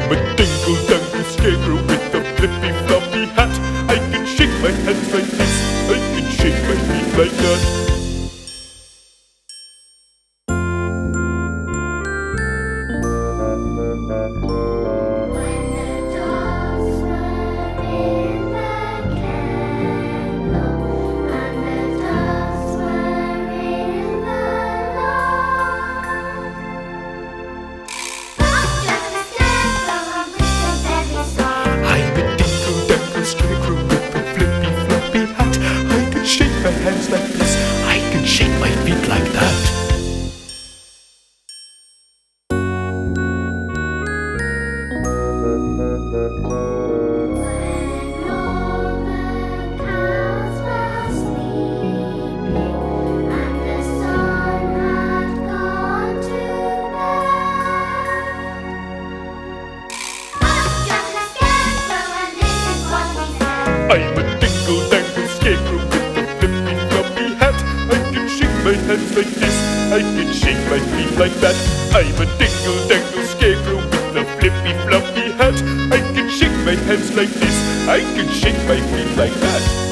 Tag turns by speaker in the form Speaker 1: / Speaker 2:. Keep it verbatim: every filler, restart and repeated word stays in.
Speaker 1: I'm a dingle-dangle scarecrow with a flippy floppy hat. I can shake my hands like this, I can shake my feet like that. Hands like this, I can shake my feet like that. I'm a dingle-dangle scarecrow with a flippy floppy hat. I can shake my hands like this, I can shake my feet like that. I'm a dingle-dangle scarecrow with a flippy floppy hat. I can shake my hands like this, I can shake my feet like that.